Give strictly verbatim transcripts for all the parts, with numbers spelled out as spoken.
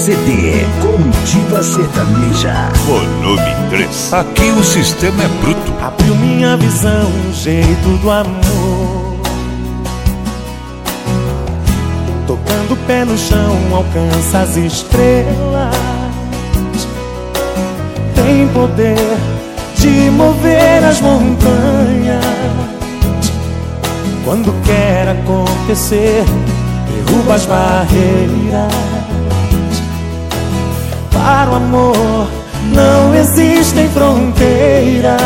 C D Comitiva Sertaneja, volume três. Aqui o sistema é bruto. Abriu minha visão, o jeito do amor. Tocando o pé no chão, alcança as estrelas. Tem poder de mover as montanhas. Quando quer acontecer, derruba as barreiras. Para o amor não existem fronteiras.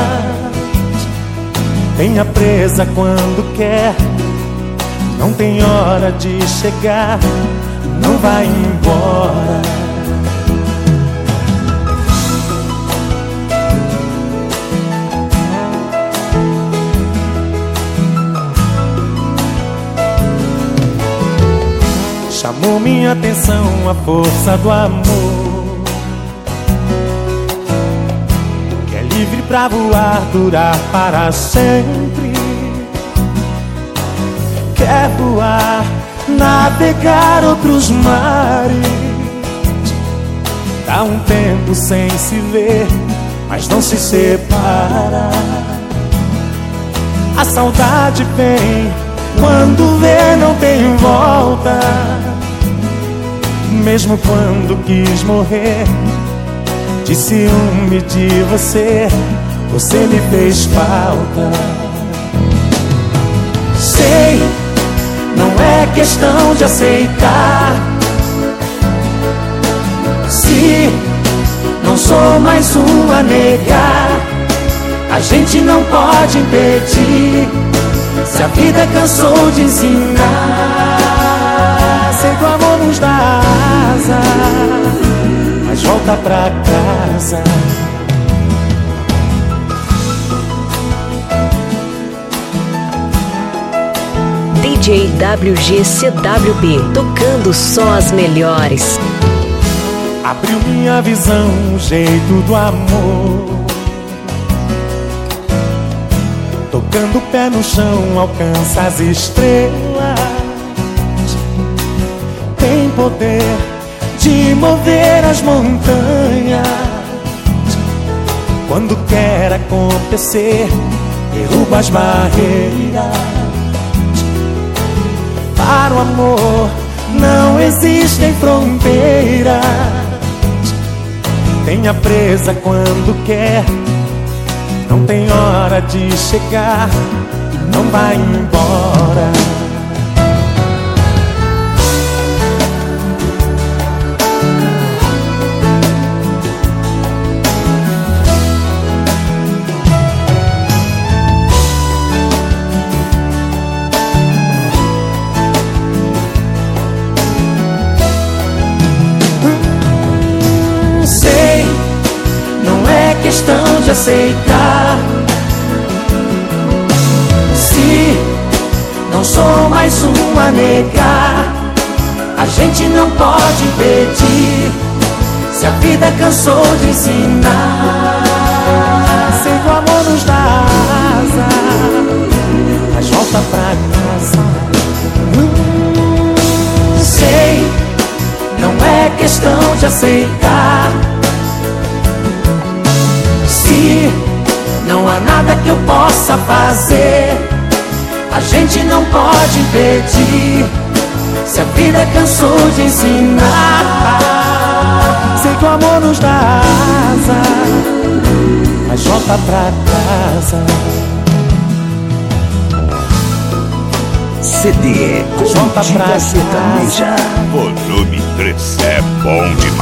Tenha presa quando quer, não tem hora de chegar, não vai embora. Chamou minha atenção a força do amor, que é livre pra voar, durar para sempre. Quer voar, navegar outros mares. Dá um tempo sem se ver, mas não se separa. A saudade vem, quando vê não tem volta. Mesmo quando quis morrer, de ciúme de você, você me fez falta. Sei, não é questão de aceitar. Se não sou mais um a negar, a gente não pode impedir. Se a vida cansou de ensinar, sei que o amor nos dá asa, mas volta pra casa. D J W G C W B, tocando só as melhores. Abriu minha visão, o jeito do amor. Tocando o pé no chão, alcança as estrelas. Tem poder de mover as montanhas. Quando quer acontecer, derruba as barreiras. Para o amor não existem fronteiras. Tenha presa quando quer, não tem hora de chegar, não vai embora. Questão de aceitar. Se não sou mais um a negar, a gente não pode impedir. Se a vida cansou de ensinar, sei que o amor nos dá asa, mas volta pra casa. hum, Sei, não é questão de aceitar. Se não há nada que eu possa fazer, a gente não pode impedir. Se a vida cansou de ensinar, sei que o amor nos dá asa, mas volta pra casa. C D Comitiva Sertaneja, volume três. É bom demais.